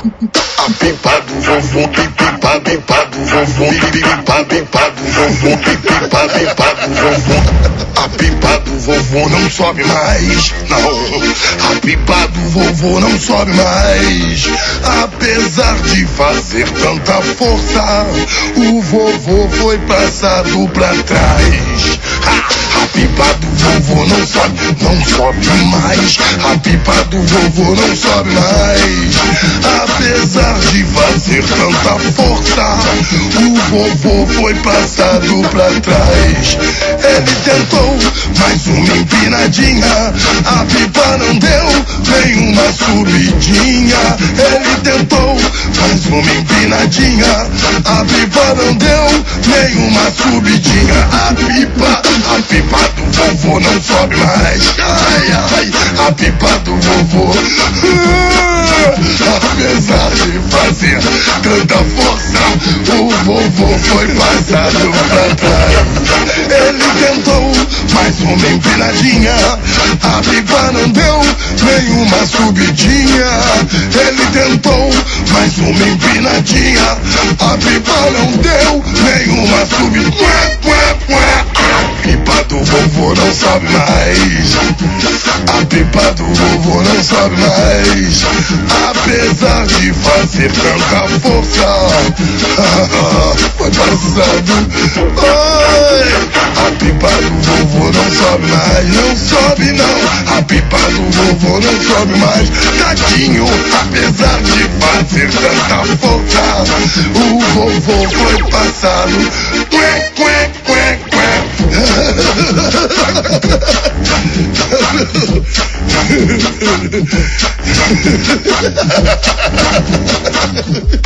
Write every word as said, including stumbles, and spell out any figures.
A pipa do vovô, pipa, pipa do vovô, pipa, pipa do vovô, pipa, pipa do vovô. A pipa do vovô não sobe mais, não. A pipa do vovô não sobe mais. Apesar de fazer tanta força, o vovô foi passado pra trás. A pipa do vovô não sobe, não sobe mais. A pipa do vovô não sobe mais. Apesar de fazer tanta força, o vovô foi passado pra trás. Ele tentou mais uma empinadinha, a pipa não deu nem uma subidinha. Ele tentou mais uma empinadinha, a pipa não deu nem uma subidinha. A pipa, a pipa do vovô não sobe mais. Ai, ai, a pipa do vovô. Apesar de fazer tanta força, o vovô foi passado pra trás. Ele tentou mais uma empinadinha, a pipa não deu nenhuma subidinha. Ele tentou mais uma empinadinha, a pipa não deu nenhuma subidinha. A pipa do vovô não sobe mais. A pipa do vovô não sobe mais. Apesar de fazer tanta força, foi passado. Ai, a pipa do vovô não sobe mais. Não sobe não. A pipa do vovô não sobe mais. Tadinho, apesar de fazer tanta força, o vovô foi passado. Quê, quê, quê, quê.